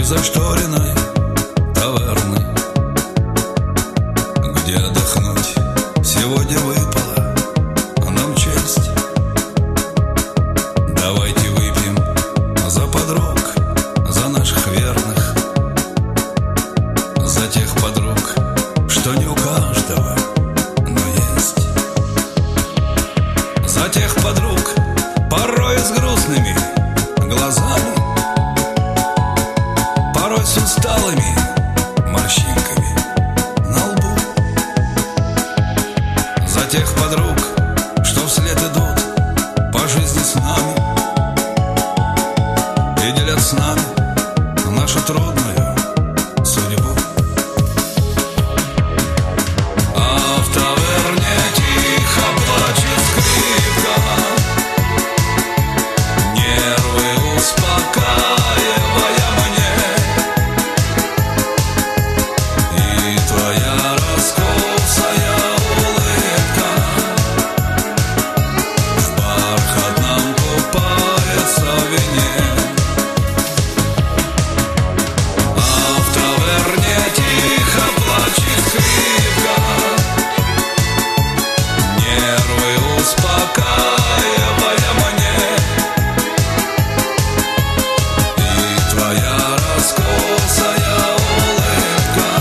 незашторенной таверны, где отдохнуть сегодня выпала нам честь. Давайте выпьем за подруг, за наших верных, за тех подруг, что не у каждого, но есть. За тех подруг, порой с грустными глазами, порой с усталыми морщинками на лбу. За тех подруг, что вслед идут по жизни с нами и делят с нами нашу трудную судьбу. А в таверне тихо плачет скрипка, нервы успокаивая мне. И твоя раскосая улыбка в бархатном купается в вине. А в таверне тихо плачет скрипка, нервы успокаивая мне. И твоя раскосая улыбка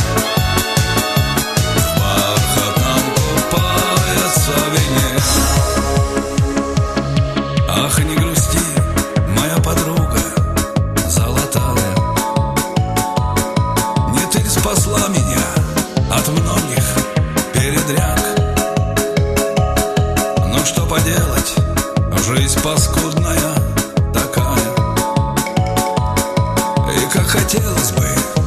в бархатном купается в вине. Ах, не грусти, моя подруга золотая, не ты ли спасла меня от многих передряг? Ну что поделать, жизнь паскудная такая. И как хотелось бы